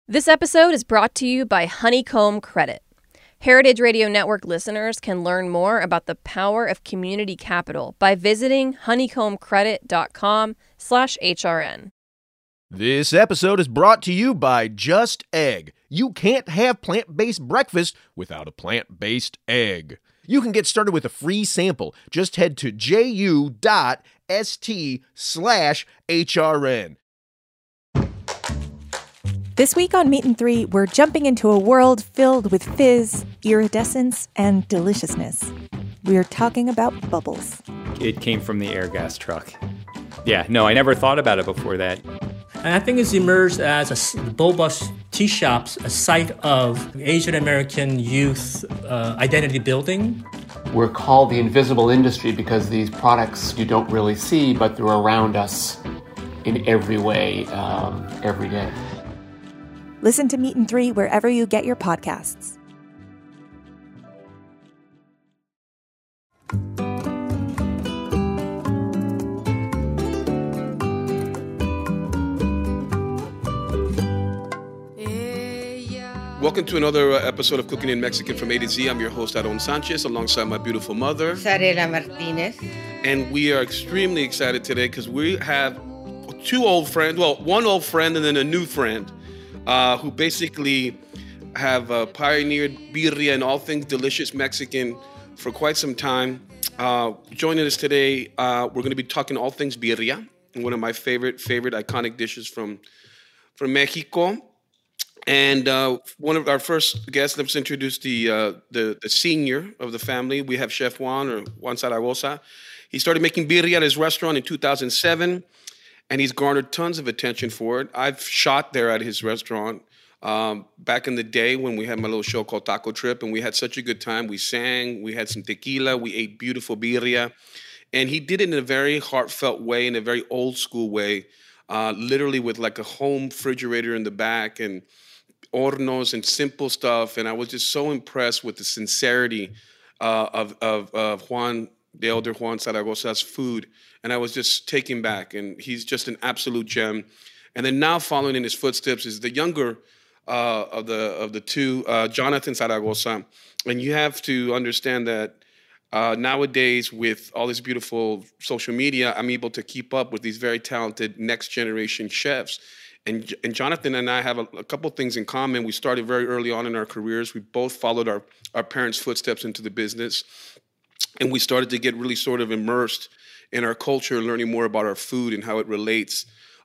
This episode is brought to you by Honeycomb Credit. Heritage Radio Network listeners can learn more about the power of community capital by visiting honeycombcredit.com/HRN. This episode is brought to you by Just Egg. You can't have plant-based breakfast without a plant-based egg. You can get started with a free sample. Just head to ju.st/HRN. This week on Meat and Three, we're jumping into a world filled with fizz, iridescence, and deliciousness. We're talking about bubbles. It came from the air gas truck. Yeah, no, I never thought about it before that. And I think it's emerged as Boba's tea shops, a site of Asian American youth identity building. We're called the invisible industry because these products you don't really see, but they're around us in every way, every day. Listen to Meat and Three wherever you get your podcasts. Welcome to another episode of Cooking in Mexican from A to Z. I'm your host, Aaron Sanchez, alongside my beautiful mother, Sarela Martinez. And we are extremely excited today because we have two old friends, well, one old friend and then a new friend who basically have pioneered birria and all things delicious Mexican for quite some time. Joining us today, we're going to be talking all things birria, one of my favorite iconic dishes from Mexico. And one of our first guests, let's introduce the senior of the family. We have Chef Juan Zaragoza. He started making birria at his restaurant in 2007, and he's garnered tons of attention for it. I've shot there at his restaurant back in the day when we had my little show called Taco Trip, and we had such a good time. We sang, we had some tequila, we ate beautiful birria. And he did it in a very heartfelt way, in a very old school way, literally with like a home refrigerator in the back and hornos and simple stuff. And I was just so impressed with the sincerity of Juan, the elder Juan Zaragoza's food. And I was just taken back. And he's just an absolute gem. And then now following in his footsteps is the younger of the two, Jonathan Zaragoza. And you have to understand that nowadays, with all this beautiful social media, I'm able to keep up with these very talented next generation chefs. And Jonathan and I have a couple things in common. We started very early on in our careers. We both followed our parents' footsteps into the business. And we started to get really sort of immersed in our culture, learning more about our food and how it relates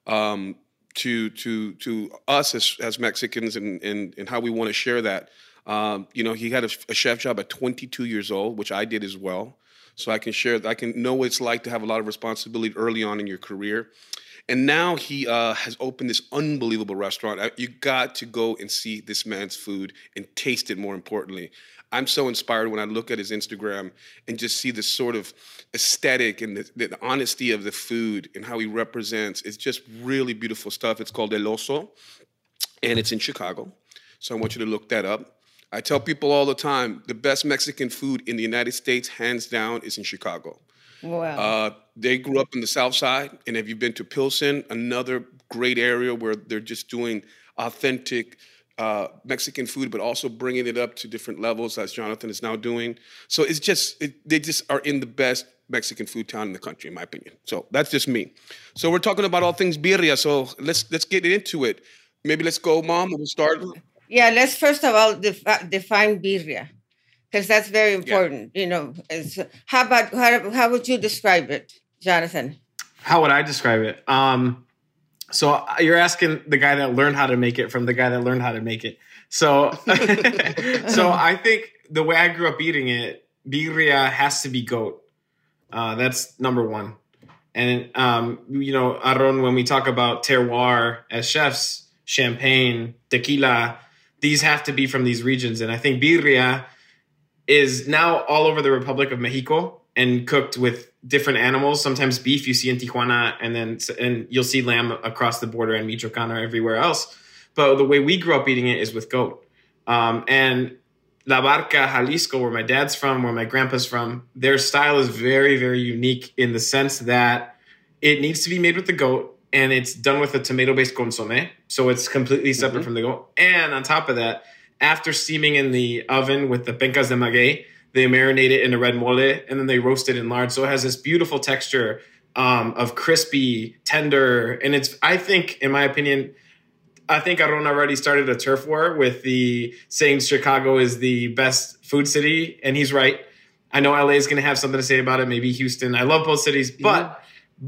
to us as Mexicans and how we want to share that. He had a chef job at 22 years old, which I did as well. So I can know what it's like to have a lot of responsibility early on in your career. And now he has opened this unbelievable restaurant. You got to go and see this man's food and taste it, more importantly. I'm so inspired when I look at his Instagram and just see this sort of aesthetic and the honesty of the food and how he represents. It's just really beautiful stuff. It's called El Oso, and it's in Chicago. So I want you to look that up. I tell people all the time, the best Mexican food in the United States, hands down, is in Chicago. Wow. They grew up in the South Side, and have you been to Pilsen, another great area where they're just doing authentic Mexican food, but also bringing it up to different levels, as Jonathan is now doing. So they just are in the best Mexican food town in the country, in my opinion. So that's just me. So we're talking about all things birria. So let's get into it. Maybe let's go, Mom. We'll start. Yeah, let's first of all define birria, because that's very important. Yeah. How would you describe it, Jonathan? How would I describe it? So you're asking the guy that learned how to make it from the guy that learned how to make it. So, so I think the way I grew up eating it, birria has to be goat. That's number one. And, Aaron, when we talk about terroir as chefs, champagne, tequila, these have to be from these regions. And I think birria is now all over the Republic of Mexico and cooked with different animals. Sometimes beef you see in Tijuana, and you'll see lamb across the border in Michoacan or everywhere else. But the way we grew up eating it is with goat. And La Barca, Jalisco, where my dad's from, where my grandpa's from, their style is very, very unique in the sense that it needs to be made with the goat. and it's done with a tomato-based consommé. So it's completely separate from the goat. And on top of that, after steaming in the oven with the pencas de maguey, they marinate it in a red mole, and then they roast it in lard. So it has this beautiful texture of crispy, tender. And it's, I think, in my opinion, I think Aron already started a turf war with the saying Chicago is the best food city, and he's right. I know LA is going to have something to say about it, maybe Houston. I love both cities, but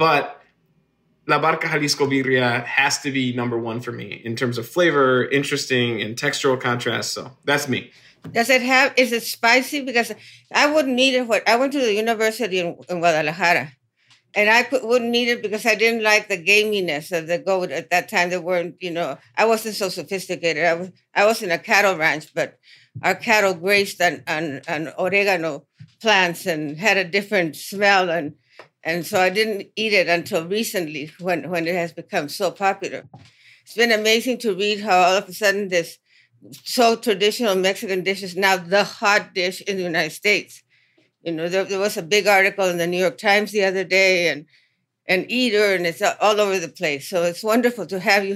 La Barca Jalisco Birria has to be number one for me in terms of flavor, interesting, and textural contrast. So that's me. Is it spicy? Because I wouldn't eat it. I went to the university in Guadalajara, and I wouldn't eat it because I didn't like the gaminess of the goat at that time. They weren't, I wasn't so sophisticated. I was in a cattle ranch, but our cattle grazed on oregano plants and had a different smell, and so I didn't eat it until recently when it has become so popular. It's been amazing to read how all of a sudden this so traditional Mexican dish is now the hot dish in the United States. There was a big article in the New York Times the other day, and Eater, and it's all over the place. So it's wonderful to have you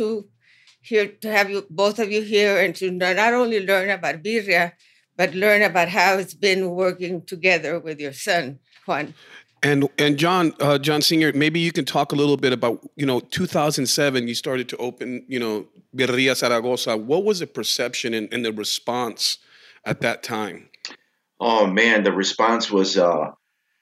here, to have you both of you here, and to not only learn about birria, but learn about how it's been working together with your son, Juan. And John Senior, maybe you can talk a little bit about, 2007, you started to open, Birria Zaragoza. What was the perception and the response at that time? Oh man, the response was I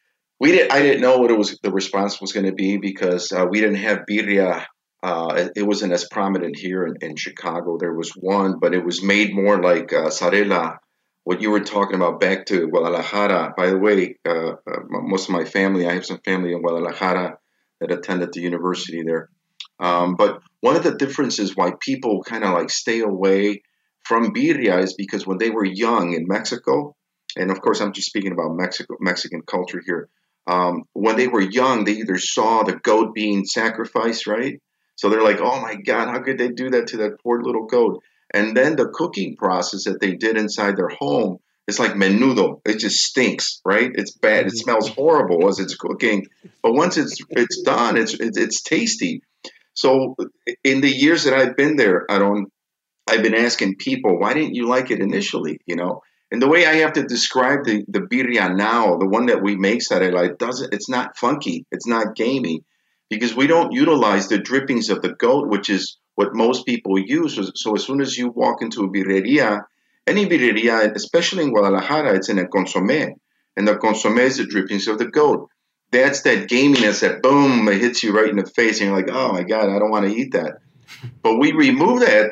didn't know what the response was going to be because we didn't have birria. It wasn't as prominent here in Chicago. There was one, but it was made more like Zarela. What you were talking about back to Guadalajara. By the way, most of my family, I have some family in Guadalajara that attended the university there. But one of the differences why people kind of like stay away from birria is because when they were young in Mexico, and of course I'm just speaking about Mexican culture here, when they were young, they either saw the goat being sacrificed, right? So they're like, oh my God, how could they do that to that poor little goat? And then the cooking process that they did inside their home, it's like menudo. It just stinks, right? It's bad. It smells horrible as it's cooking. But once it's done, it's tasty. So in the years that I've been there, I've been asking people, why didn't you like it initially? And the way I have to describe the birria now, the one that we make, Zarela, it's not funky. It's not gamey because we don't utilize the drippings of the goat, which is what most people use. So as soon as you walk into a birreria, any birreria, especially in Guadalajara, it's in a consommé. And the consommé is the drippings of the goat. That's that gaminess that, boom, it hits you right in the face. And you're like, oh, my God, I don't want to eat that. But we remove that,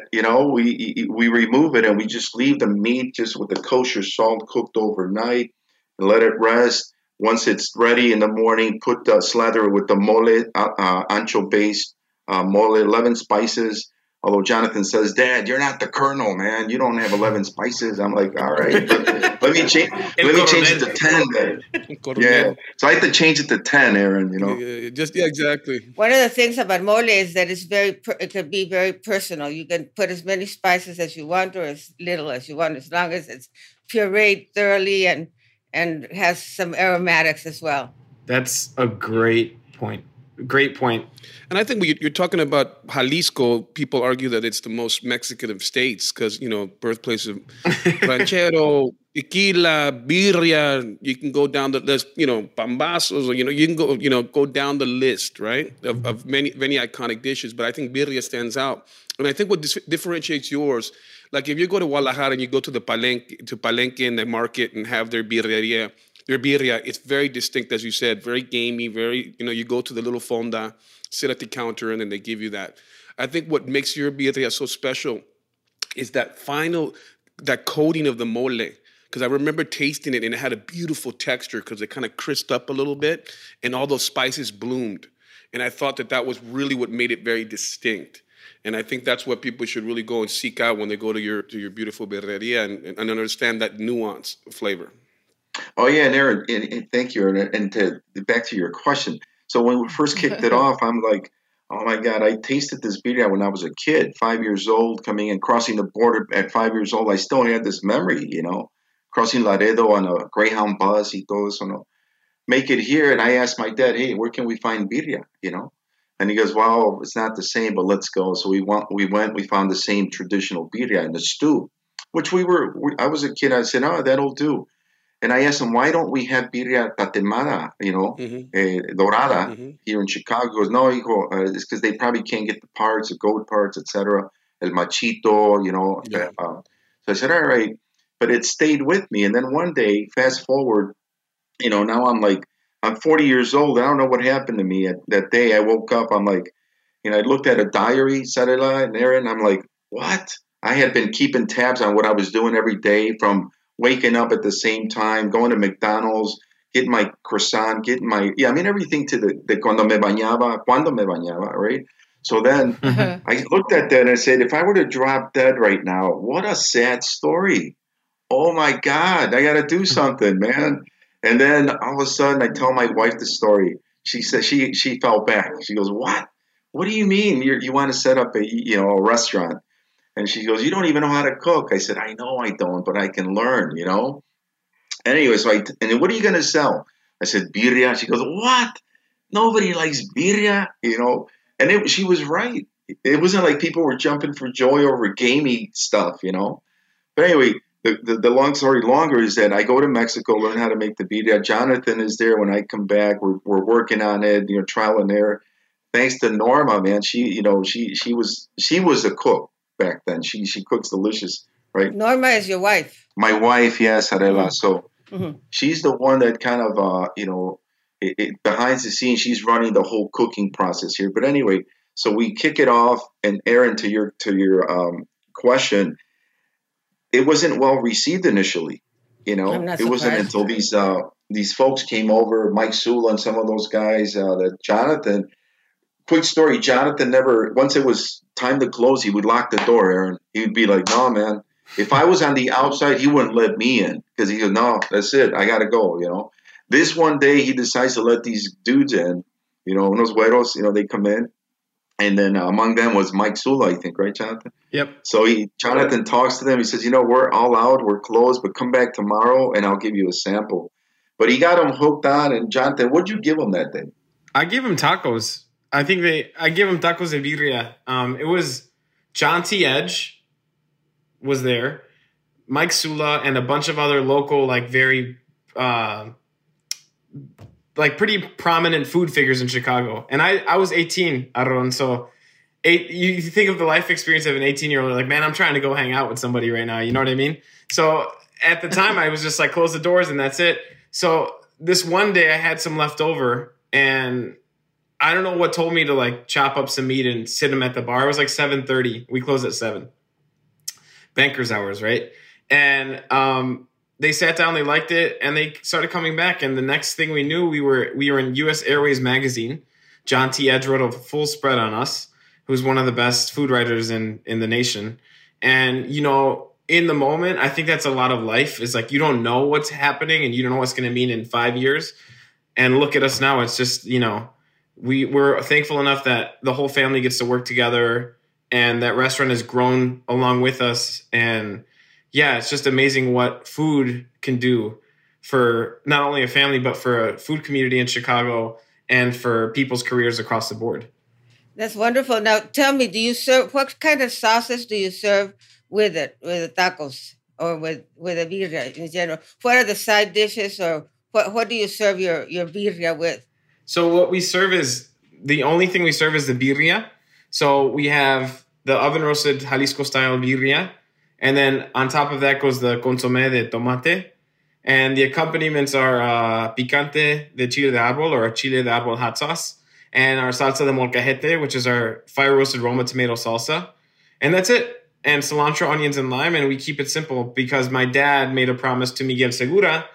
we remove it and we just leave the meat just with the kosher salt cooked overnight and let it rest. Once it's ready in the morning, slather it with the mole, ancho-based mole, 11 spices. Although Jonathan says, Dad, you're not the colonel, man. You don't have 11 spices. I'm like, all right, but let me change it to 10 then. Yeah. So I have to change it to 10, Aaron, Exactly. One of the things about mole is that it can be very personal. You can put as many spices as you want or as little as you want, as long as it's pureed thoroughly and has some aromatics as well. That's a great point. Great point. And I think when you're talking about Jalisco, people argue that it's the most Mexican of states because, birthplace of ranchero, tequila, birria. You can go down the list, pambazos, or, you can go down the list, right, of many iconic dishes. But I think birria stands out. And I think what differentiates yours, like if you go to Guadalajara and you go to the Palenque in the market and have their birria, it's very distinct, as you said, very gamey, very, you go to the little fonda, sit at the counter, and then they give you that. I think what makes your birria so special is that coating of the mole. Because I remember tasting it, and it had a beautiful texture because it kind of crisped up a little bit, and all those spices bloomed. And I thought that was really what made it very distinct. And I think that's what people should really go and seek out when they go to your beautiful birreria and understand that nuance of flavor. Oh, yeah, and Aaron, and thank you, Aaron. And back to your question. So when we first kicked it off, I'm like, oh, my God, I tasted this birria when I was a kid, 5 years old, coming in, crossing the border at 5 years old. I still had this memory, crossing Laredo on a Greyhound bus y todo eso, Make it here. And I asked my dad, hey, where can we find birria, And he goes, well, it's not the same, but let's go. So we went, we found the same traditional birria in the stew, which I was a kid. I said, oh, that'll do. And I asked him, why don't we have birria tatemada, dorada here in Chicago? He goes, no, it's because they probably can't get the parts, the goat parts, etc. El machito, So I said, all right. But it stayed with me. And then one day, fast forward, now I'm 40 years old. I don't know what happened to me that day. I woke up. I'm like, I looked at a diary, Sarela and Aaron. I'm like, what? I had been keeping tabs on what I was doing every day, from waking up at the same time, going to McDonald's, getting my croissant, everything to the cuando me bañaba, right? So then I looked at that and I said, if I were to drop dead right now, what a sad story. Oh my God, I got to do something, man. And then all of a sudden I tell my wife the story. She said she fell back. She goes, what? What do you mean you want to set up a restaurant? And she goes, you don't even know how to cook. I said, I know I don't, but I can learn, Anyway, and then what are you going to sell? I said, birria. She goes, what? Nobody likes birria, And she was right. It wasn't like people were jumping for joy over gamey stuff, But anyway, the long story longer is that I go to Mexico, learn how to make the birria. Jonathan is there when I come back. We're working on it, trial and error. Thanks to Norma, man. She was a cook back then. She cooks delicious, right? Norma is your wife. My wife, yes, Arela. So she's the one that kind of, behind the scenes, she's running the whole cooking process here. But anyway, so we kick it off, and Aaron, to your question, it wasn't well received initially. It wasn't until these folks came over, Mike Sula and some of those guys, that Jonathan. Quick story, Jonathan once it was time to close, he would lock the door, Aaron. He would be like, no, man. If I was on the outside, he wouldn't let me in because he goes, no, that's it. I got to go, This one day, he decides to let these dudes in, unos güeros, they come in. And then among them was Mike Sula, I think, right, Jonathan? Yep. So Jonathan talks to them. He says, we're all out. We're closed, but come back tomorrow, and I'll give you a sample. But he got them hooked on. And Jonathan, what'd you give them that day? I gave them tacos. I gave them tacos de birria. It was John T. Edge was there, Mike Sula, and a bunch of other local, very, pretty prominent food figures in Chicago. And I was 18, Aaron, so you think of the life experience of an 18-year-old, like, man, I'm trying to go hang out with somebody right now. You know what I mean? So at the time, I was just like, close the doors and that's it. So this one day I had some left over, and I don't know what told me to chop up some meat and sit them at the bar. It was 7:30. We closed at 7. Banker's hours, right? And they sat down, they liked it, and they started coming back. And the next thing we knew, we were in U.S. Airways magazine. John T. Edge wrote a full spread on us, who's one of the best food writers in the nation. And, in the moment, I think that's a lot of life. It's you don't know what's happening, and you don't know what's going to mean in 5 years. And look at us now. It's just, we're thankful enough that the whole family gets to work together, and that restaurant has grown along with us. And yeah, it's just amazing what food can do for not only a family, but for a food community in Chicago and for people's careers across the board. That's wonderful. Now tell me, what kind of sauces do you serve with it, with the tacos or with the birria in general? What are the side dishes, or what do you serve your birria with? So what we serve the only thing we serve is the birria. So we have the oven roasted Jalisco style birria. And then on top of that goes the consomé de tomate. And the accompaniments are picante de chile de árbol, or chile de árbol hot sauce, and our salsa de molcajete, which is our fire roasted Roma tomato salsa. And that's it. And cilantro, onions, and lime. And we keep it simple because my dad made a promise to Miguel Segura,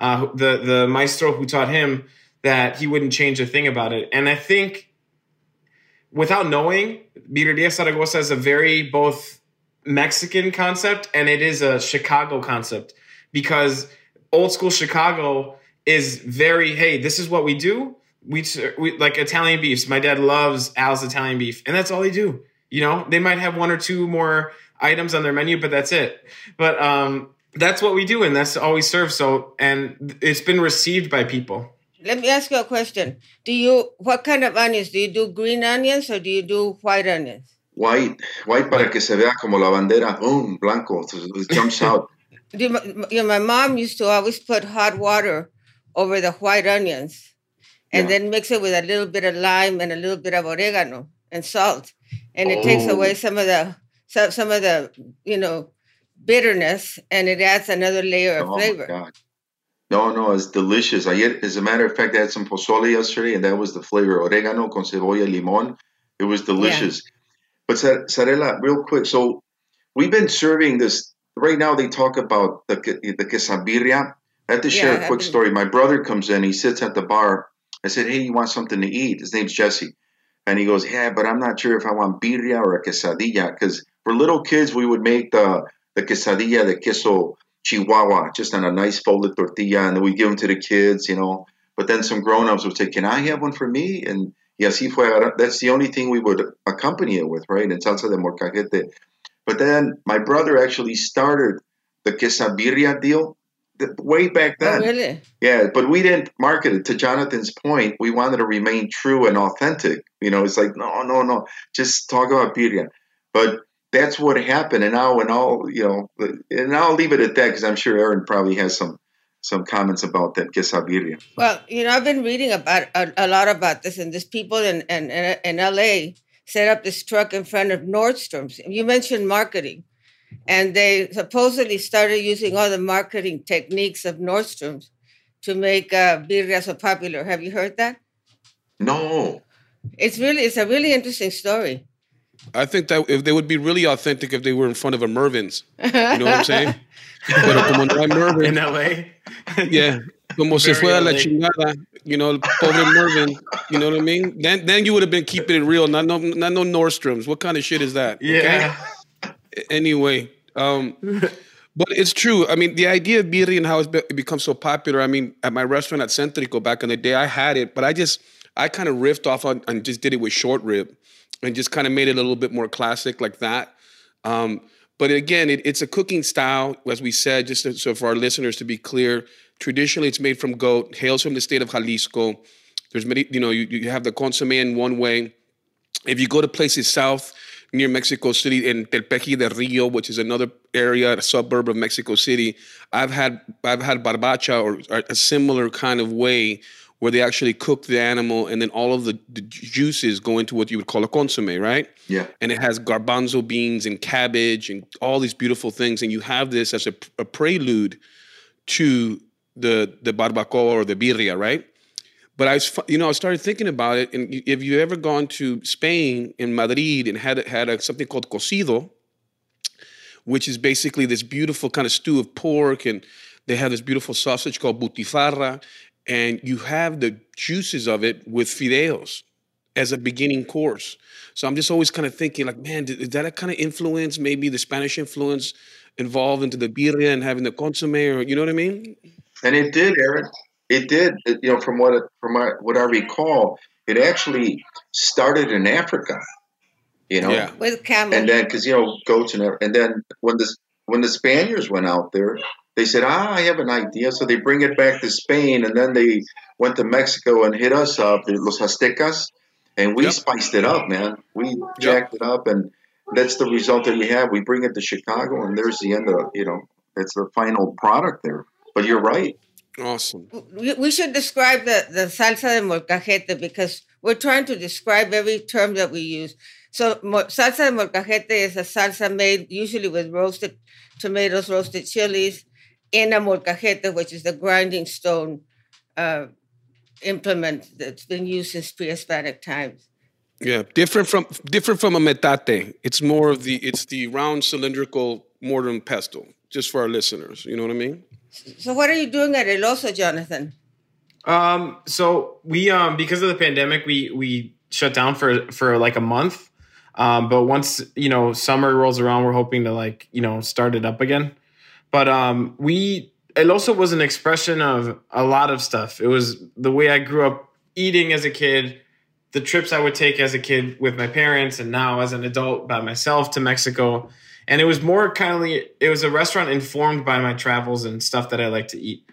the maestro who taught him, that he wouldn't change a thing about it. And I think, without knowing, Birreria Zaragoza is a very both Mexican concept and it is a Chicago concept, because old school Chicago is very, hey, this is what we do. We like Italian beefs. My dad loves Al's Italian beef, and that's all they do. They might have one or two more items on their menu, but that's it. But that's what we do, and that's all we serve. So, and it's been received by people. Let me ask you a question. What kind of onions? Do you do green onions or do you do white onions? White para que se vea como la bandera, boom, blanco, it jumps out. My mom used to always put hot water over the white onions and then mix it with a little bit of lime and a little bit of oregano and salt. And it takes away some of the bitterness, and it adds another layer of flavor. My God. No, it's delicious. As a matter of fact, I had some pozole yesterday, and that was the flavor, oregano con cebolla limón. It was delicious. Yeah. But Sarela, real quick, so we've been serving this. Right now they talk about the quesabirria. I have to share a quick story. My brother comes in, he sits at the bar. I said, hey, you want something to eat? His name's Jesse. And he goes, yeah, but I'm not sure if I want birria or a quesadilla. Because for little kids, we would make the quesadilla, the queso Chihuahua, just on a nice folded tortilla, and then we give them to the kids, But then some grown-ups would say, can I have one for me? And así fue. That's the only thing we would accompany it with, right? And salsa de molcajete. But then my brother actually started the quesabirria deal way back then. Oh, really? Yeah, but we didn't market it. To Jonathan's point, we wanted to remain true and authentic. It's like, no, just talk about birria. But that's what happened. And now, and I'll leave it at that because I'm sure Aaron probably has some comments about that quesabirria. Well, I've been reading about a lot about this, and these people in LA set up this truck in front of Nordstrom's. You mentioned marketing, and they supposedly started using all the marketing techniques of Nordstrom's to make birria so popular. Have you heard that? No. It's a really interesting story. I think that if they would be really authentic if they were in front of a Mervin's. You know what I'm saying? Pero como no hay Mervin. In LA? Yeah. Como se fue a la chingada, pobre Mervin. You know what I mean? Then you would have been keeping it real, not no Nordstrom's. What kind of shit is that? Yeah. Okay? Anyway, but it's true. I mean, the idea of birria and how it becomes so popular. I mean, at my restaurant at Centrico back in the day, I had it, but I kind of riffed off on and just did it with short rib. And just kind of made it a little bit more classic like that. But again, it's a cooking style, as we said, just so for our listeners to be clear. Traditionally, it's made from goat, hails from the state of Jalisco. There's many, you have the consomme in one way. If you go to places south near Mexico City, in Telpeji del Rio, which is another area, a suburb of Mexico City, I've had barbacha or a similar kind of way where they actually cook the animal and then all of the juices go into what you would call a consomme, right? Yeah. And it has garbanzo beans and cabbage and all these beautiful things. And you have this as a prelude to the barbacoa or the birria, right? But I started thinking about it. And if you ever gone to Spain, in Madrid, and had something called cocido, which is basically this beautiful kind of stew of pork, and they have this beautiful sausage called butifarra, and you have the juices of it with fideos as a beginning course. So I'm just always kind of thinking, like, man, is that a kind of influence, maybe the Spanish influence involved into the birria and having the consomme, or you know what I mean? And it did, Aaron. It did. From what I recall, it actually started in Africa. Yeah. With camels. And then, because goats and then when the Spaniards went out there, they said, I have an idea. So they bring it back to Spain, and then they went to Mexico and hit us up, Los Aztecas, and we spiced it up, man. We jacked it up, and that's the result that you have. We bring it to Chicago, and there's the end of, that's the final product there. But you're right. Awesome. We should describe the salsa de molcajete because we're trying to describe every term that we use. So salsa de molcajete is a salsa made usually with roasted tomatoes, roasted chilies, in a molcajete, which is the grinding stone implement that's been used since pre-Hispanic times. Yeah, different from a metate. It's more of the round cylindrical mortar and pestle. Just for our listeners, you know what I mean? So what are you doing at El Oso, Jonathan? So we because of the pandemic, we shut down for like a month. But once summer rolls around, we're hoping to start it up again. But it also was an expression of a lot of stuff. It was the way I grew up eating as a kid, the trips I would take as a kid with my parents, and now as an adult by myself to Mexico. And it was more it was a restaurant informed by my travels and stuff that I like to eat.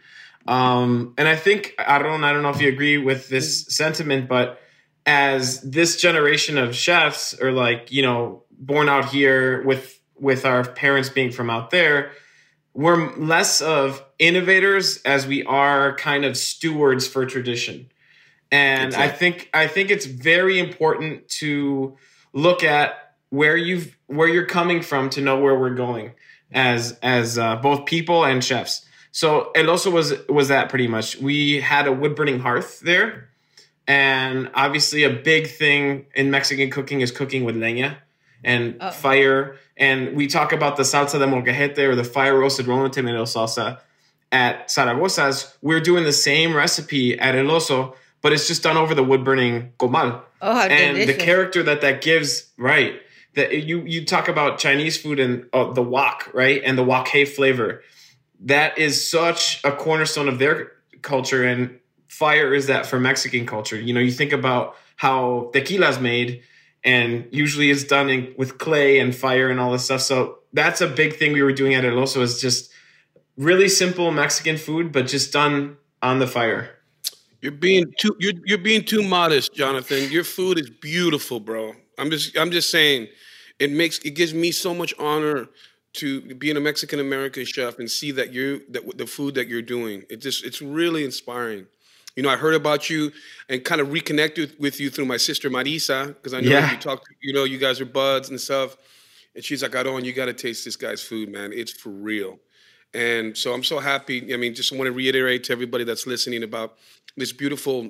And I think, I don't know if you agree with this sentiment, but as this generation of chefs are like, you know, born out here with our parents being from out there, we're less of innovators as we are kind of stewards for tradition. And exactly. I think it's very important to look at where you're coming from to know where we're going as both people and chefs. So El Oso was that pretty much. We had a wood burning hearth there, and obviously a big thing in Mexican cooking is cooking with leña and fire. And we talk about the salsa de molcajete or the fire roasted Roman tomato salsa at Zaragoza's. We're doing the same recipe at El Oso, but it's just done over the wood burning comal. Oh, how and delicious. The character that gives, right? That you talk about Chinese food and the wok, right? And the wok hei flavor. That is such a cornerstone of their culture, and fire is that for Mexican culture. You know, you think about how tequila is made, and usually it's done with clay and fire and all this stuff. So that's a big thing we were doing at El Oso, is just really simple Mexican food, but just done on the fire. You're being too modest, Jonathan. Your food is beautiful, bro. I'm just saying, it gives me so much honor to being a Mexican American chef and see that the food that you're doing. It's really inspiring. You know, I heard about you and kind of reconnected with you through my sister Marisa, because I know you talk. You know, you guys are buds and stuff. And she's like, "Aarón, you got to taste this guy's food, man. It's for real." And so I'm so happy. I mean, just want to reiterate to everybody that's listening about this beautiful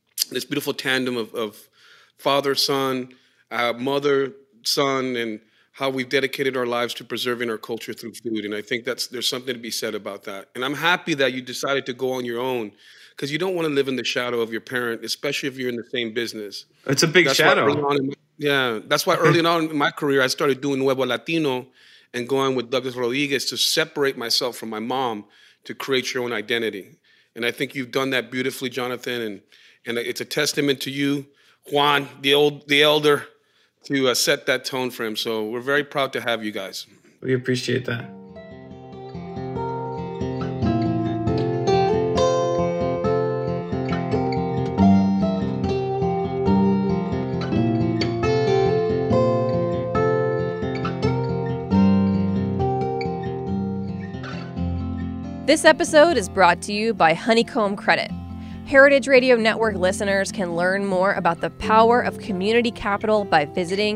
tandem of father, son, mother, son, and how we've dedicated our lives to preserving our culture through food. And I think there's something to be said about that. And I'm happy that you decided to go on your own, because you don't want to live in the shadow of your parent, especially if you're in the same business. It's a big shadow. That's why early on in my career, I started doing Nuevo Latino and going with Douglas Rodriguez to separate myself from my mom to create your own identity. And I think you've done that beautifully, Jonathan. And it's a testament to you, Juan, the elder, to set that tone for him. So we're very proud to have you guys. We appreciate that. This episode is brought to you by Honeycomb Credit. Heritage Radio Network listeners can learn more about the power of community capital by visiting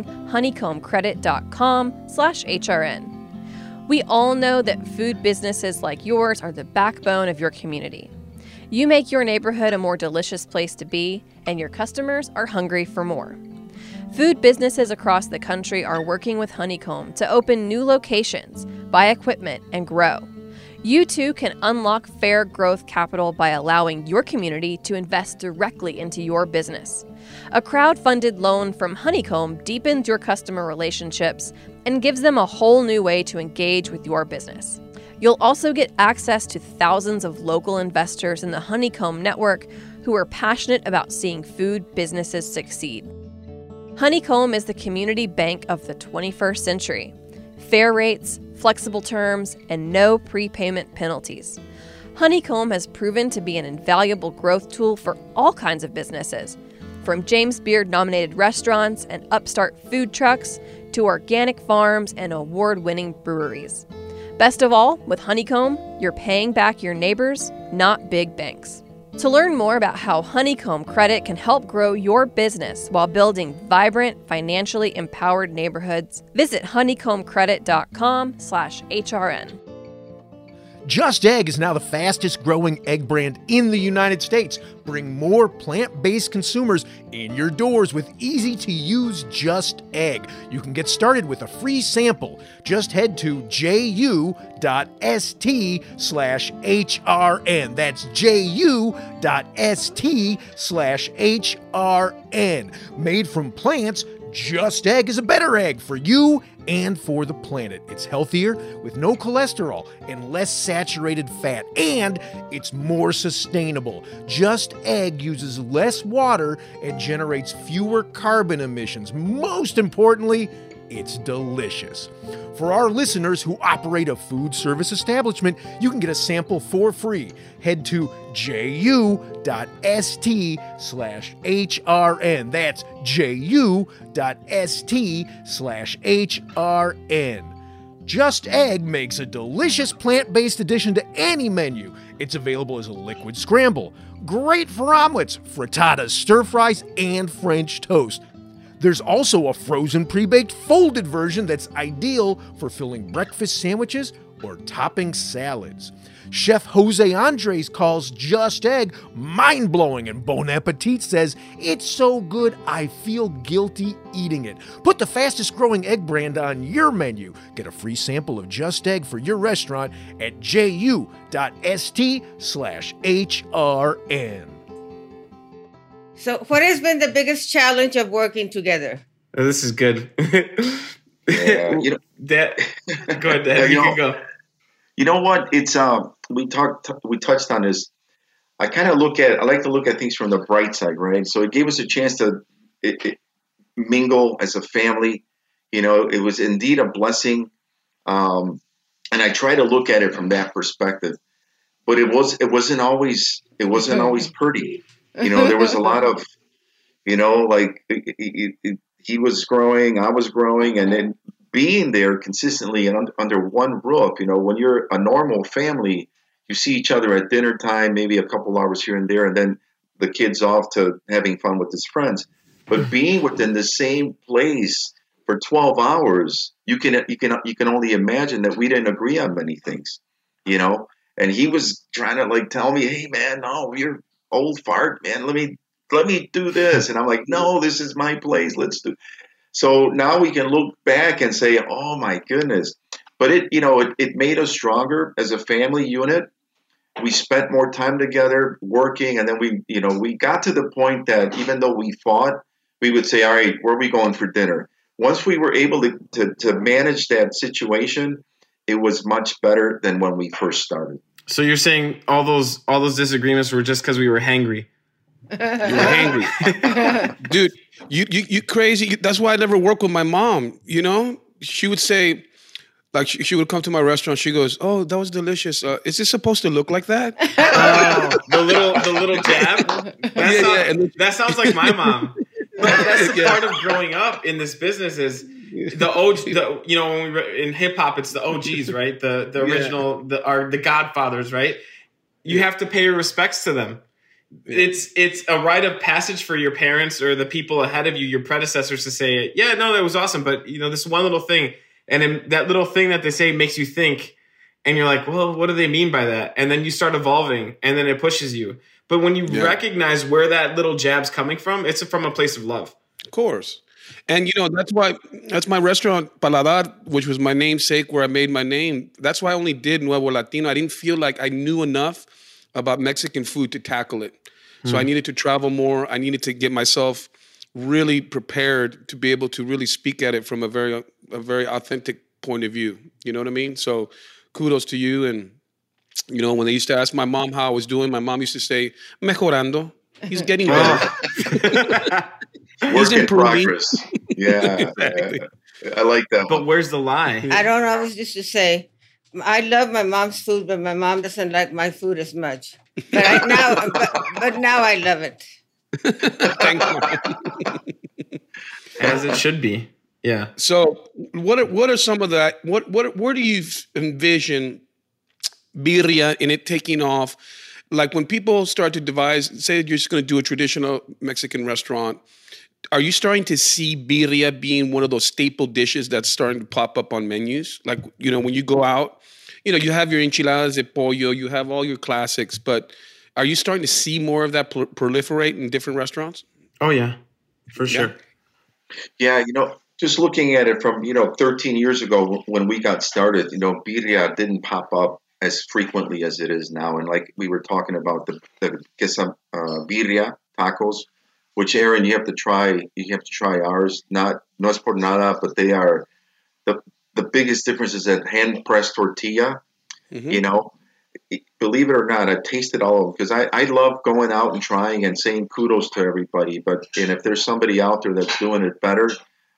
honeycombcredit.com/HRN. We all know that food businesses like yours are the backbone of your community. You make your neighborhood a more delicious place to be, and your customers are hungry for more. Food businesses across the country are working with Honeycomb to open new locations, buy equipment, and grow. You too can unlock fair growth capital by allowing your community to invest directly into your business. A crowd-funded loan from Honeycomb deepens your customer relationships and gives them a whole new way to engage with your business. You'll also get access to thousands of local investors in the Honeycomb network who are passionate about seeing food businesses succeed. Honeycomb is the community bank of the 21st century. Fair rates, flexible terms, and no prepayment penalties. Honeycomb has proven to be an invaluable growth tool for all kinds of businesses, from James Beard-nominated restaurants and upstart food trucks to organic farms and award-winning breweries. Best of all, with Honeycomb, you're paying back your neighbors, not big banks. To learn more about how Honeycomb Credit can help grow your business while building vibrant, financially empowered neighborhoods, visit honeycombcredit.com/HRN. Just Egg is now the fastest growing egg brand in the United States. Bring more plant-based consumers in your doors with easy-to-use Just Egg. You can get started with a free sample. Just head to ju.st/HRN. That's ju.st/HRN. Made from plants, Just Egg is a better egg for you and for the planet. It's healthier with no cholesterol and less saturated fat, and it's more sustainable. Just Egg uses less water and generates fewer carbon emissions. Most importantly, it's delicious. For our listeners who operate a food service establishment, you can get a sample for free. Head to ju.st/HRN. That's ju.st/HRN. Just Egg makes a delicious plant-based addition to any menu. It's available as a liquid scramble. Great for omelets, frittatas, stir-fries, and French toast. There's also a frozen pre-baked folded version that's ideal for filling breakfast sandwiches or topping salads. Chef Jose Andres calls Just Egg mind-blowing, and Bon Appetit says, "It's so good I feel guilty eating it." Put the fastest growing egg brand on your menu. Get a free sample of Just Egg for your restaurant at ju.st/HRN. So, what has been the biggest challenge of working together? Oh, this is good. Yeah, go ahead, Dad. You can go. You know what? It's we touched on this. I like to look at things from the bright side, right? So it gave us a chance to mingle as a family. You know, it was indeed a blessing, and I try to look at it from that perspective. But it wasn't always pretty. You know, there was a lot of, you know, like he was growing, I was growing, and then being there consistently and under one roof. You know, when you're a normal family, you see each other at dinner time, maybe a couple hours here and there, and then the kid's off to having fun with his friends. But being within the same place for 12 hours, you can only imagine that we didn't agree on many things, you know. And he was trying to like tell me, "Hey man, no, you're old fart, man. Let me do this." And I'm like, "No, this is my place. Let's do." So now we can look back and say, "Oh my goodness!" But it made us stronger as a family unit. We spent more time together working, and then we got to the point that even though we fought, we would say, "All right, where are we going for dinner?" Once we were able to manage that situation, it was much better than when we first started. So you're saying all those disagreements were just because we were hangry? You were hangry, dude. You crazy? That's why I never work with my mom. You know, she would say, like, she would come to my restaurant. She goes, "Oh, that was delicious. Is this supposed to look like that?" The little jab. That sounds like my mom. But that's the part of growing up in this business is the when we were in hip hop, it's the OGs, right? The original, the Godfathers, right? You have to pay your respects to them. It's a rite of passage for your parents or the people ahead of you, your predecessors, to say, "Yeah, no, that was awesome, but this one little thing," and then that little thing that they say makes you think, and you're like, "Well, what do they mean by that?" And then you start evolving, and then it pushes you. But when you recognize where that little jab's coming from, it's from a place of love. Of course. And, that's my restaurant, Paladar, which was my namesake, where I made my name. That's why I only did Nuevo Latino. I didn't feel like I knew enough about Mexican food to tackle it. So I needed to travel more. I needed to get myself really prepared to be able to really speak at it from a very authentic point of view. You know what I mean? So kudos to you. And, when they used to ask my mom how I was doing, my mom used to say, "Mejorando. He's getting better." Work in progress. Yeah, exactly. I like that. But where's the lie? I don't always used to say, "I love my mom's food, but my mom doesn't like my food as much." But now I love it. Thank you. As it should be. Yeah. So what are some of that? Where do you envision birria in it taking off? Like when people start to devise, say you're just going to do a traditional Mexican restaurant, are you starting to see birria being one of those staple dishes that's starting to pop up on menus? Like, when you go out, you have your enchiladas de pollo, you have all your classics, but are you starting to see more of that proliferate in different restaurants? Oh, yeah, for sure. Yeah, just looking at it from, 13 years ago when we got started, birria didn't pop up as frequently as it is now. And like we were talking about the birria tacos, which Aaron, you have to try ours. No es por nada, but they are the biggest difference is that hand pressed tortilla. Mm-hmm. Believe it or not, I've tasted all of them because I love going out and trying and saying kudos to everybody. And if there's somebody out there that's doing it better,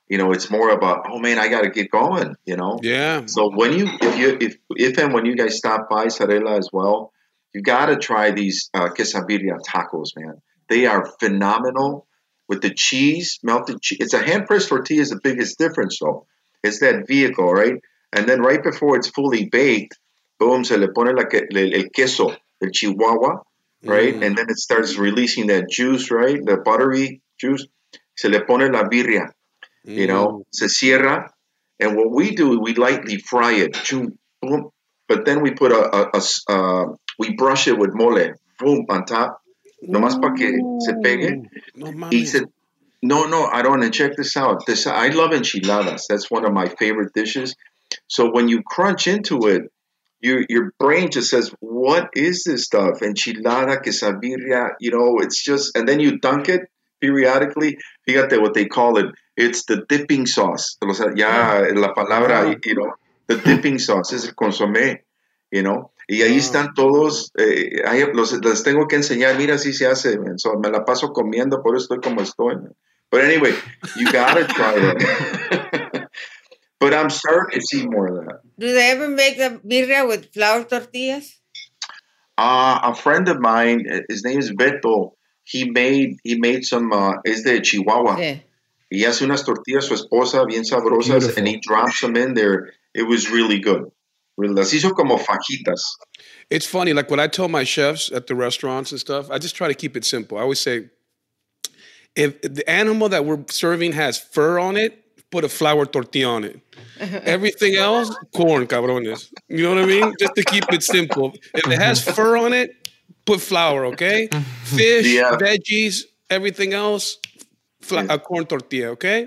it's more about, oh man, I got to get going, Yeah. So when if and when you guys stop by Sarela as well, you got to try these quesabirria tacos, man. They are phenomenal with the cheese, melted cheese. It's a hand-pressed tortilla is the biggest difference, though. It's that vehicle, right? And then right before it's fully baked, boom, se le pone el queso, el Chihuahua, right? And then it starts releasing that juice, right? The buttery juice. Se le pone la birria, se cierra. And what we do, we lightly fry it, boom. But then we put we brush it with mole, boom, on top. Nomás para que se pegue. No, I don't. And check this out. I love enchiladas. That's one of my favorite dishes. So when you crunch into it, your brain just says, "What is this stuff?" Enchilada, quesabirria. It's just, and then you dunk it periodically. Fíjate what they call it. It's the dipping sauce. O sea, ya la palabra, the dipping sauce es el consomé. Y ahí están todos, les tengo que enseñar, mira, así se hace, man. So me la paso comiendo, por eso estoy como estoy, man. But anyway, you gotta try it. But I'm starting to see more of that. Do they ever make the birria with flour tortillas? A friend of mine, his name is Beto, he made some, es de Chihuahua. Yeah. Y hace unas tortillas, su esposa, bien sabrosas, beautiful. And he drops them in there. It was really good. Las hizo como fajitas. It's funny, like when I tell my chefs at the restaurants and stuff, I just try to keep it simple. I always say, if the animal that we're serving has fur on it, put a flour tortilla on it. Everything else, corn, cabrones. You know what I mean? Just to keep it simple. If it has fur on it, put flour, okay? Fish, veggies, everything else, a corn tortilla, okay?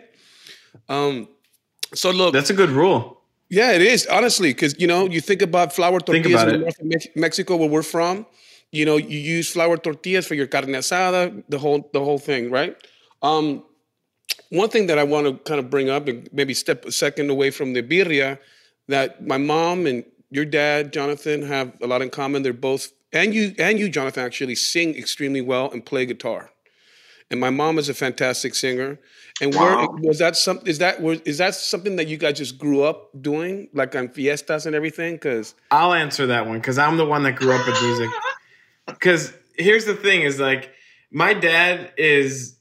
So look. That's a good rule. Yeah, it is, honestly, because, you think about flour tortillas in North Mexico, where we're from. You use flour tortillas for your carne asada, the whole thing, right? One thing that I want to kind of bring up and maybe step a second away from the birria, that my mom and your dad, Jonathan, have a lot in common. They're both, and you, Jonathan, actually sing extremely well and play guitar. And my mom is a fantastic singer. And is that something that you guys just grew up doing, like on fiestas and everything? Because I'll answer that one, because I'm the one that grew up with music. Because here's the thing: is like my dad is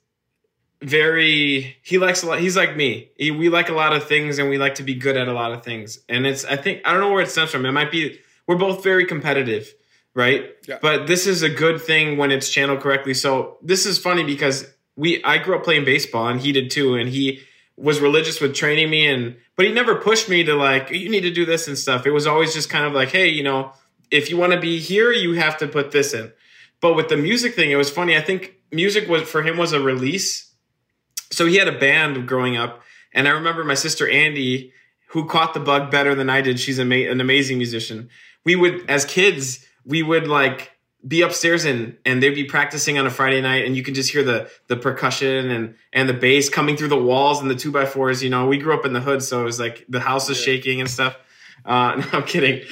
he likes a lot. He's like me. We like a lot of things, and we like to be good at a lot of things. And I don't know where it stems from. It might be we're both very competitive, right? Yeah. But this is a good thing when it's channeled correctly. So this is funny because I grew up playing baseball, and he did too, and he was religious with training me, but he never pushed me to like, you need to do this and stuff. It was always just kind of like, hey, if you want to be here, you have to put this in. But with the music thing, it was funny. I think music for him was a release. So he had a band growing up, and I remember my sister Andy, who caught the bug better than I did. She's an amazing musician. As kids, we would like be upstairs and they'd be practicing on a Friday night, and you can just hear the percussion and the bass coming through the walls and the 2x4s. We grew up in the hood, so it was like the house is shaking and stuff. No, I'm kidding.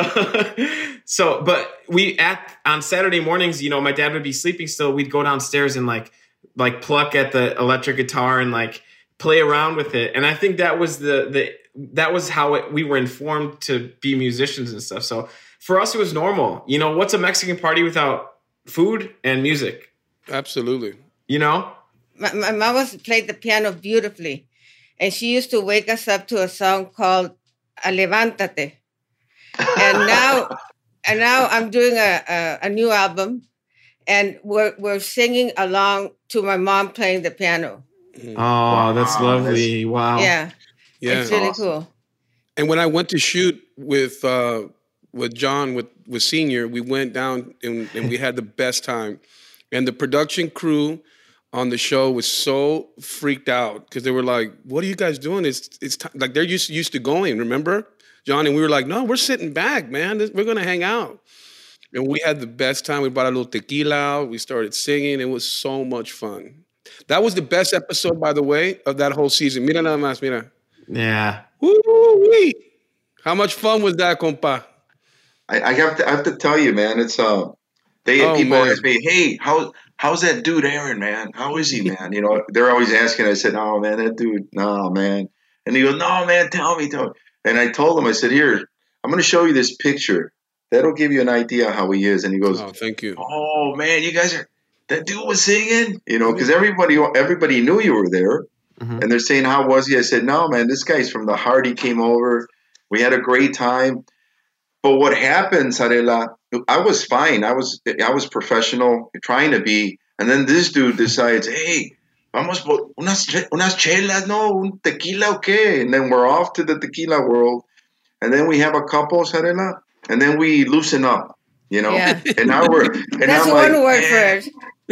But on Saturday mornings, my dad would be sleeping still. We'd go downstairs and like pluck at the electric guitar and like play around with it. And I think that was that was how we were informed to be musicians and stuff. So for us, it was normal. What's a Mexican party without food and music? Absolutely. My mom played the piano beautifully, and she used to wake us up to a song called Levántate. And now I'm doing a new album, and we're singing along to my mom playing the piano. Oh, that's lovely! Wow. Yeah, it's really cool. And when I went to shoot with John with Senior, we went down and we had the best time. And the production crew on the show was so freaked out because they were like, "What are you guys doing? It's like they're used to going." Remember, John? And we were like, "No, we're sitting back, man. We're gonna hang out." And we had the best time. We brought a little tequila out. We started singing. It was so much fun. That was the best episode, by the way, of that whole season. Mira nada más, mira. Yeah. Woo-wee. How much fun was that, compa? I have to tell you, man. It's People ask me, hey, how's that dude Aaron, man? How is he, man? They're always asking. I said, oh man, that dude, no man. And he goes, no man, tell me. And I told him, I said, here, I'm going to show you this picture. That'll give you an idea how he is. And he goes, oh, thank you. Oh man, that dude was singing, because everybody knew you were there. Mm-hmm. And they're saying, how was he? I said, no man, this guy's from the heart. He came over. We had a great time. But what happened, Zarela, I was fine. I was professional, trying to be. And then this dude decides, hey, vamos por unas chelas, no, un tequila, okay. And then we're off to the tequila world. And then we have a couple, Zarela, and then we loosen up, Yeah. And now That's one word for it.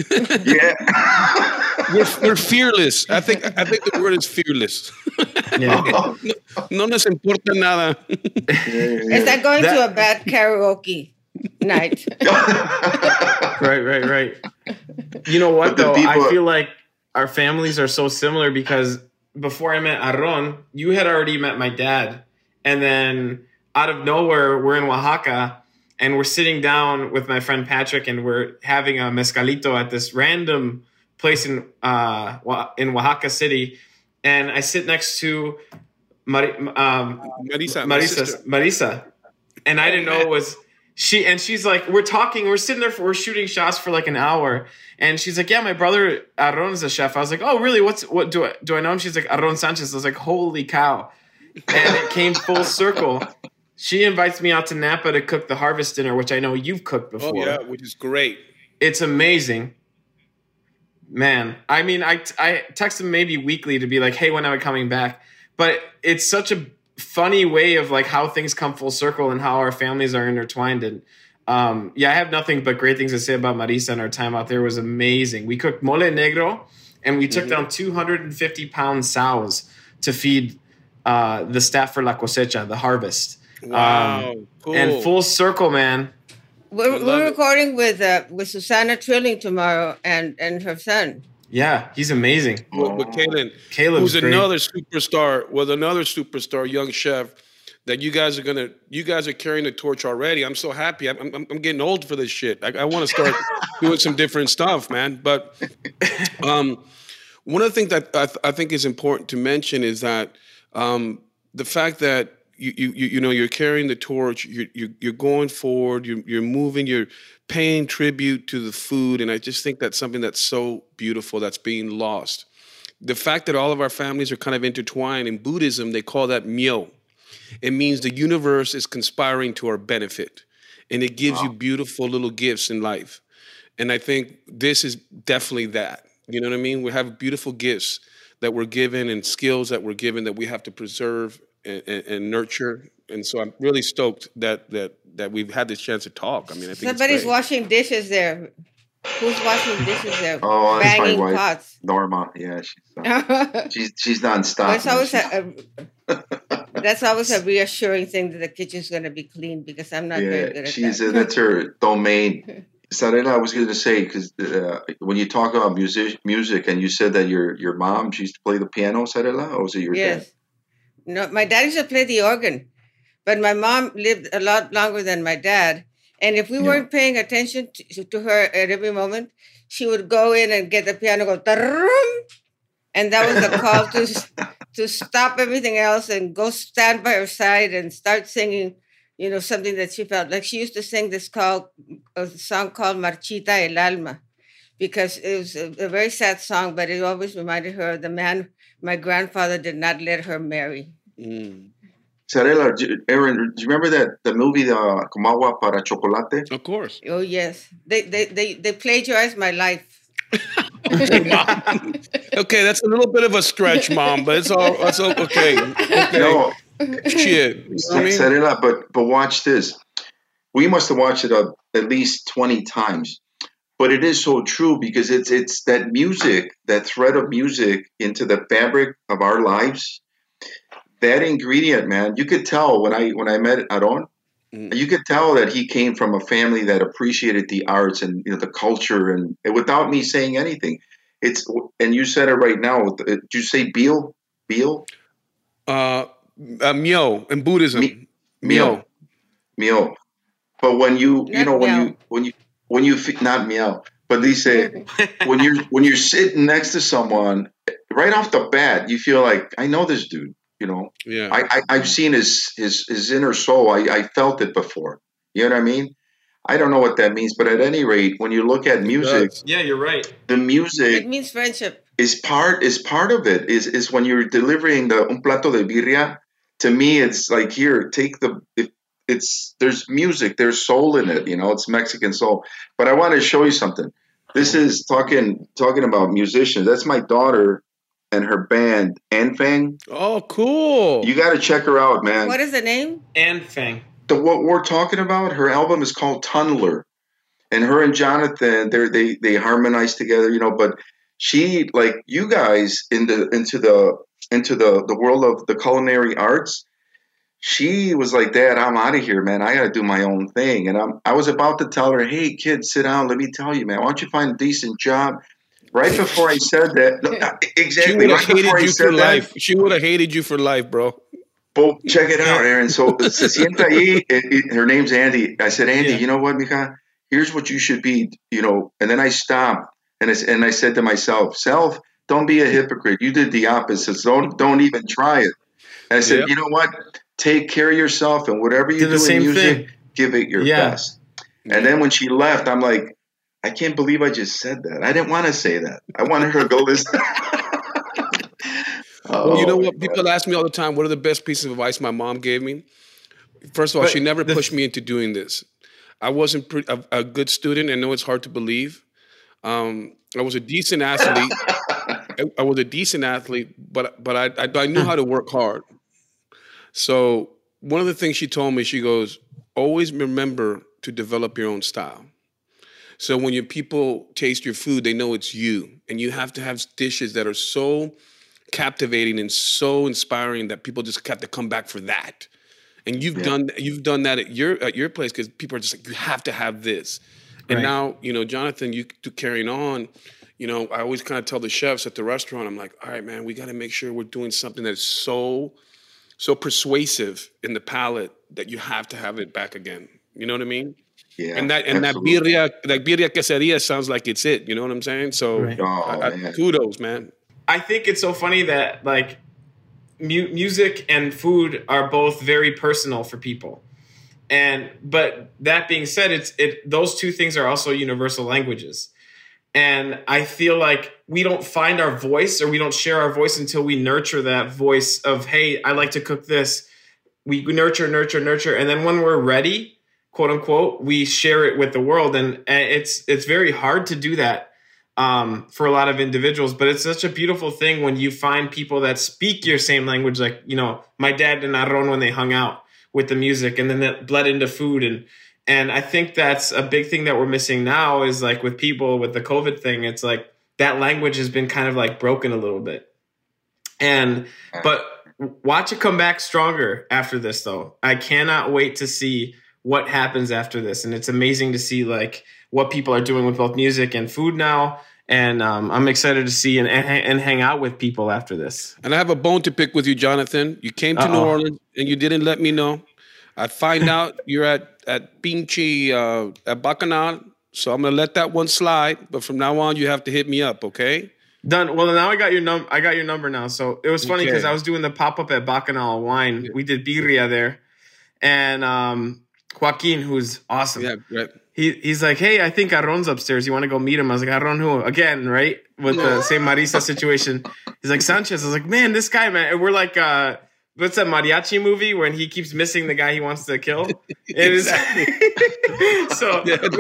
Yeah. We're fearless. I think the word is fearless. Yeah. No nos importa nada. Is that going to a bad karaoke night? Right. You know what, though? I feel like our families are so similar because before I met Aron, you had already met my dad. And then out of nowhere, we're in Oaxaca. And we're sitting down with my friend Patrick, and we're having a mezcalito at this random place in Oaxaca City. And I sit next to Marisa. And I didn't know it was she. And she's like, we're talking, we're sitting there, we're shooting shots for like an hour. And she's like, yeah, my brother Aron is a chef. I was like, oh, really? What do I know him? She's like, Aron Sanchez. I was like, holy cow. And it came full circle. She invites me out to Napa to cook the harvest dinner, which I know you've cooked before. Oh, yeah, which is great. It's amazing. Man, I mean, I text them maybe weekly to be like, hey, when am I coming back? But it's such a funny way of like how things come full circle and how our families are intertwined. And I have nothing but great things to say about Marisa, and our time out there was amazing. We cooked mole negro, and we took down 250-pound sows to feed the staff for La Cosecha, the harvest. Wow, cool. And full circle, man. We're recording with Susanna Trilling tomorrow and her son. Yeah, he's amazing. With Caleb's who's great. Another superstar young chef that you guys are carrying the torch already. I'm so happy. I'm getting old for this shit. I want to start doing some different stuff, man. But one of the things that I think is important to mention is that the fact that you're carrying the torch, you're going forward, you're moving, you're paying tribute to the food, and I just think that's something that's so beautiful that's being lost. The fact that all of our families are kind of intertwined. In Buddhism, they call that myo. It means the universe is conspiring to our benefit, and it gives you beautiful little gifts in life. And I think this is definitely that. You know what I mean? We have beautiful gifts that we're given and skills that we're given that we have to preserve and nurture. And so I'm really stoked that we've had this chance to talk. I mean, I think somebody's washing dishes there. Who's washing dishes there? Oh, that's banging my wife, pots. Norma. Yeah, she's nonstop. That's always a reassuring thing that the kitchen's going to be clean, because I'm not very good at that. That's her domain. Zarela, I was going to say, because when you talk about music, and you said that your mom, she used to play the piano, Zarela, or was it your dad? No, my dad used to play the organ, but my mom lived a lot longer than my dad. And if we weren't paying attention to her at every moment, she would go in and get the piano, go, and that was a call to stop everything else and go stand by her side and start singing, something that she felt like. She used to sing a song called Marchita el Alma, because it was a very sad song, but it always reminded her of the man my grandfather did not let her marry. Zarela, Aaron, do you remember the movie Como Agua para Chocolate? Of course. Oh yes, they plagiarized my life. Okay, that's a little bit of a stretch, Mom, but it's okay. No, shit. Zarela, but watch this. We must have watched it at least 20 times. But it is so true, because it's that music, that thread of music into the fabric of our lives. That ingredient, man, you could tell when I met Aron, you could tell that he came from a family that appreciated the arts and the culture, and without me saying anything. And you said it right now. Did you say Beal? Myo in Buddhism. Myo. But when when you not meow, but dice when you're sitting next to someone, right off the bat, you feel like I know this dude. You know, I've seen his inner soul. I felt it before. You know what I mean? I don't know what that means, but at any rate, when you look at music, yeah, you're right. The music it means friendship. Is part of it. Is when you're delivering the un plato de birria. To me, it's like, here, take there's music, there's soul in it. You know, it's Mexican soul. But I want to show you something. This is talking about musicians. That's my daughter and her band, Anfang. Oh, cool. You got to check her out, man. What is the name? Anfang. What we're talking about, her album is called Tunneler. And her and Jonathan, they harmonize together, you know, but she, like you guys, into the world of the culinary arts, she was like, Dad, I'm out of here, man. I got to do my own thing. And I was about to tell her, hey, kid, sit down. Let me tell you, man, why don't you find a decent job? Right before I said that, exactly. Right before I said that, she would have hated you for life, bro. Well, check it out, Aaron. So, se sienta ahí. Her name's Andy. I said, Andy, you know what, mija? Here's what you should be, you know. And then I stopped and I said to myself, Self, don't be a hypocrite. You did the opposite. Don't even try it. And I said, you know what? Take care of yourself, and whatever you do in music, give it your best. And then when she left, I'm like, I can't believe I just said that. I didn't want to say that. I wanted her to go listen. Well, you know what? People ask me all the time, what are the best pieces of advice my mom gave me? First of all, she never pushed me into doing this. I wasn't a good student. I know it's hard to believe. I was a decent athlete. But I knew how to work hard. So one of the things she told me, she goes, always remember to develop your own style. So when your people taste your food, they know it's you. And you have to have dishes that are so captivating and so inspiring that people just have to come back for that. And you've done that at your place, because people are just like, you have to have this. And now, you know, Jonathan, you carrying on, you know, I always kind of tell the chefs at the restaurant, I'm like, all right, man, we got to make sure we're doing something that's so persuasive in the palate that you have to have it back again. You know what I mean? Yeah. And that birria quesadilla sounds like it's it. You know what I'm saying? So kudos, man. I think it's so funny that like music and food are both very personal for people. But that being said, those two things are also universal languages. And I feel like we don't find our voice, or we don't share our voice until we nurture that voice of, hey, I like to cook this. We nurture. And then when we're ready, quote unquote, we share it with the world. And it's very hard to do that for a lot of individuals. But it's such a beautiful thing when you find people that speak your same language. Like, you know, my dad and Aron, when they hung out with the music, and then that bled into food. And I think that's a big thing that we're missing now, is like with people with the COVID thing, it's like that language has been kind of like broken a little bit. But watch it come back stronger after this, though. I cannot wait to see what happens after this. And it's amazing to see like what people are doing with both music and food now. And I'm excited to see and hang out with people after this. And I have a bone to pick with you, Jonathan. You came to New Orleans and you didn't let me know. I find out you're at Pinchi at Bacchanal, so I'm gonna let that one slide. But from now on, you have to hit me up, okay? Done. Well, now I got your number now. So it was funny because I was doing the pop-up at Bacchanal Wine. We did birria there, and Joaquin, who's awesome. Yeah, great. He's like, hey, I think Aron's upstairs. You want to go meet him? I was like, Aron who? Again, right? With the same Marisa situation. He's like, Sanchez. I was like, man, this guy, man. And we're like, what's that mariachi movie when he keeps missing the guy he wants to kill? It is. So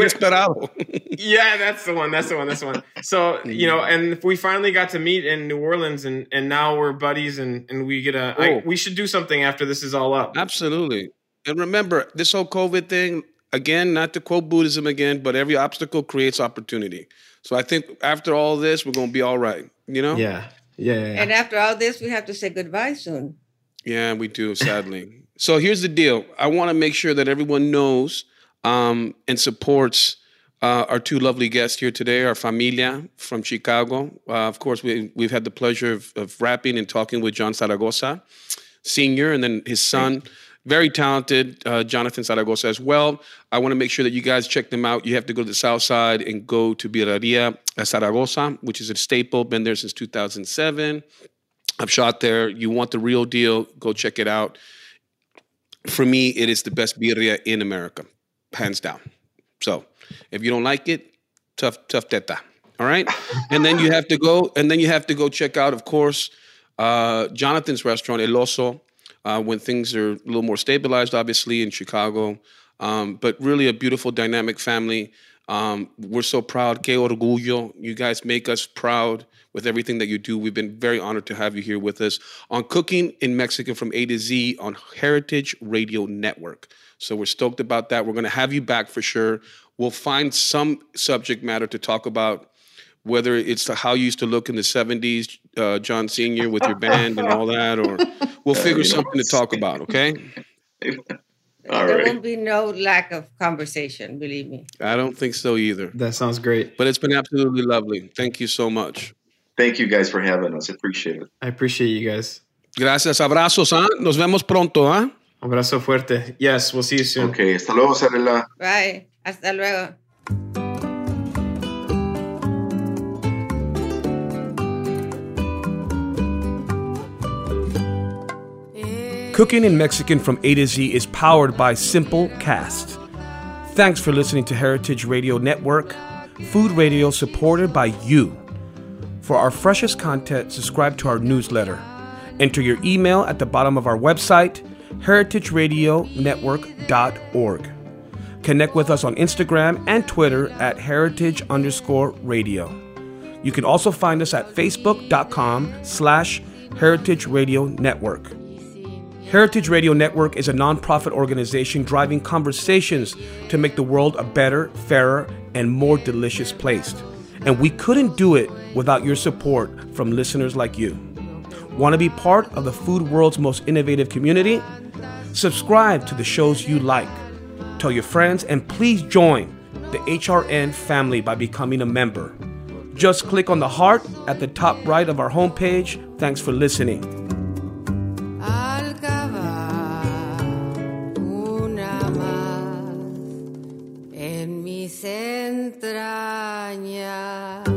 yeah, that's the one. So, you know, and we finally got to meet in New Orleans, and now we're buddies, and we get we should do something after this is all up. Absolutely. And remember, this whole COVID thing, again, not to quote Buddhism again, but every obstacle creates opportunity. So I think after all this, we're going to be all right, you know? Yeah. And after all this, we have to say goodbye soon. Yeah, we do, sadly. So here's the deal. I want to make sure that everyone knows and supports our two lovely guests here today, our familia from Chicago. Of course, we've had the pleasure of rapping and talking with John Zaragoza Sr. and then his son, Very talented, Jonathan Zaragoza as well. I want to make sure that you guys check them out. You have to go to the south side and go to Birreria Zaragoza, which is a staple. Been there since 2007. I've shot there. You want the real deal, go check it out. For me, it is the best birria in America, hands down. So if you don't like it, tough teta. All right? And then you have to go check out, of course, Jonathan's restaurant, El Oso, when things are a little more stabilized, obviously, in Chicago. But really a beautiful, dynamic family. We're so proud. Que orgullo. You guys make us proud with everything that you do. We've been very honored to have you here with us on Cooking in Mexican from A to Z on Heritage Radio Network. So we're stoked about that. We're going to have you back for sure. We'll find some subject matter to talk about, whether it's how you used to look in the 70s, John Sr. with your band and all that, or we'll figure something to talk about, okay? There won't be no lack of conversation, believe me. I don't think so either. That sounds great. But it's been absolutely lovely. Thank you so much. Thank you guys for having us. Appreciate it. I appreciate you guys. Gracias. Abrazos, ¿ah? Nos vemos pronto, ¿ah? Abrazo fuerte. Yes, we'll see you soon. Okay, hasta luego, Sarela. Bye. Hasta luego. Cooking in Mexican from A to Z is powered by Simple Cast. Thanks for listening to Heritage Radio Network, food radio supported by you. For our freshest content, subscribe to our newsletter. Enter your email at the bottom of our website, heritageradionetwork.org. Connect with us on Instagram and Twitter at heritage_radio. You can also find us at facebook.com/Heritage Radio Network. Heritage Radio Network is a nonprofit organization driving conversations to make the world a better, fairer, and more delicious place. And we couldn't do it without your support from listeners like you. Want to be part of the food world's most innovative community? Subscribe to the shows you like. Tell your friends, and please join the HRN family by becoming a member. Just click on the heart at the top right of our homepage. Thanks for listening. Al cavar una más en mis entrañas.